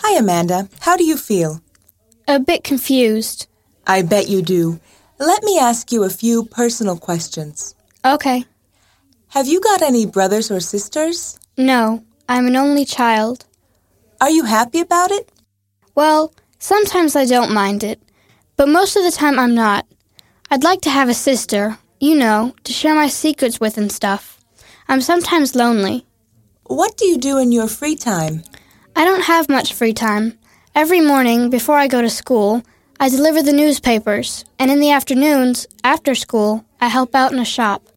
Hi, Amanda. How do you feel? A bit confused. I bet you do. Let me ask you a few personal questions. Okay. Have you got any brothers or sisters? No, I'm an only child. Are you happy about it? Well, sometimes I don't mind it, but most of the time I'm not. I'd like to have a sister, to share my secrets with and stuff. I'm sometimes lonely. What do you do in your free time? I don't have much free time. Every morning, before I go to school, I deliver the newspapers, and in the afternoons, after school, I help out in a shop.